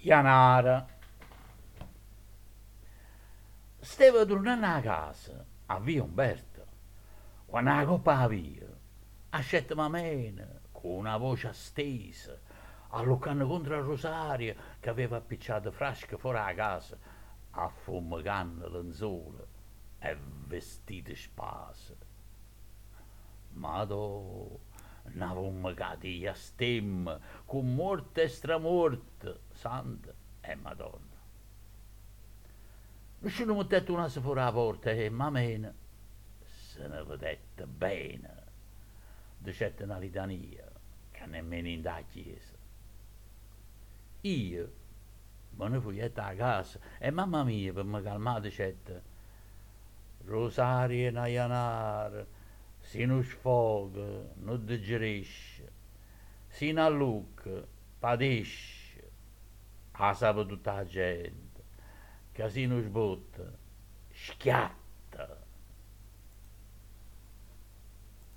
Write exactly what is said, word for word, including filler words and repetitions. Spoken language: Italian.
Janara. Stava tornando a casa, a via Umberto, quando la coppa a via, ascetta mamena, con una voce stesa, alloccando contro il rosario che aveva appicciato frasche fuori a casa, affumicando lenzuola e vestiti spase. Madò, n'avevamo cati a stemma, con morte e stramorte, santa e madonna. Ci hanno messo una fuori la porta e mamma se ne vedette bene, dicette una litania che nemmeno in da chiesa. Io me ne fui a casa e mamma mia per mi calmare dicette Rosario e Nayanar, si non sfoga, non digerisce, si non allucca, padisce, la sa per tutta la gente, che si non sbotta, schiatta.